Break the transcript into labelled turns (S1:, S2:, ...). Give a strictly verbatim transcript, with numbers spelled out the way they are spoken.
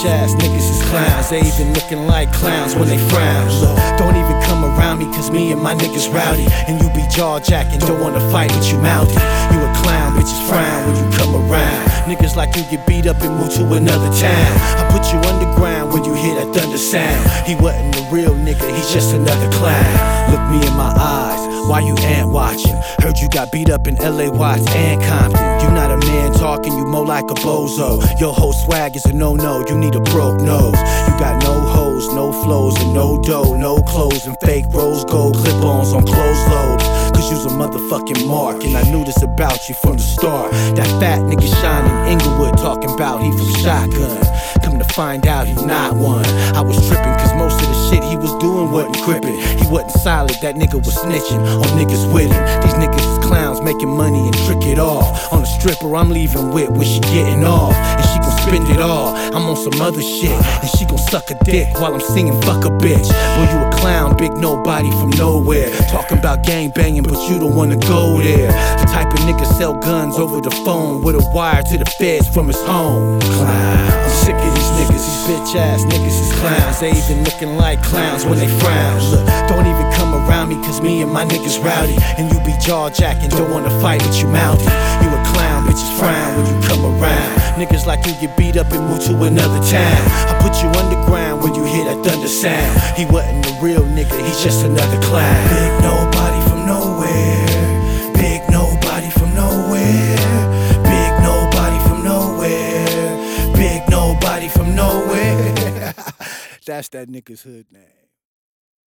S1: bitch ass niggas is clowns. They even looking like clowns when they frown. Look, don't even come around me, cause me and my niggas rowdy. And you be jaw jacking, don't wanna fight but you mouthy. You a clown, bitches frown when you come around. Niggas like you get beat up and move to another town. I put you underground when you hear that thunder sound. He wasn't a real nigga, he's just another clown. Look me in my eyes, why you ant watching? Heard you got beat up in L A, Watts, and Compton. You not a man talking, you more like a bozo. Your whole swag is a no-no, you need a broke nose. You got no hoes, no flows, and no dough. No clothes and fake rose gold clip-ons on closed loads. Cause you's a motherfucking mark, and I knew this about you from the start. That fat nigga Shine in Inglewood talking about he from Shotgun. Come to find out he not one. I was tripping cause most of the shit he was doing wasn't crippin'. He wasn't solid, that nigga was snitching on niggas with him. These niggas is clowns making money and trick it off. On a stripper I'm leaving with when she getting off, and she gon' spend it all. I'm on some other shit, and she gon' suck a dick while I'm singing fuck a bitch. Boy, you a clown, big nobody from nowhere. Talking about gang banging, but you don't wanna go there. The type of nigga sell guns over the phone with a wire to the feds from his home. Clown. I'm sick of these niggas, these bitch ass niggas is clowns. They even looking like clowns when they frown. Look, don't even come around me, cause me and my niggas rowdy. And you be jaw jacking, don't wanna fight but you mouthy. You a clown, bitches frown when you come around. Niggas like you get beat up and move to another town. I put you underground when you hear that thunder sound. He wasn't a real nigga, he's just another clown. Big nobody from nowhere. Big nobody from nowhere. Big nobody from nowhere. Big nobody from nowhere. That's that nigga's hood name.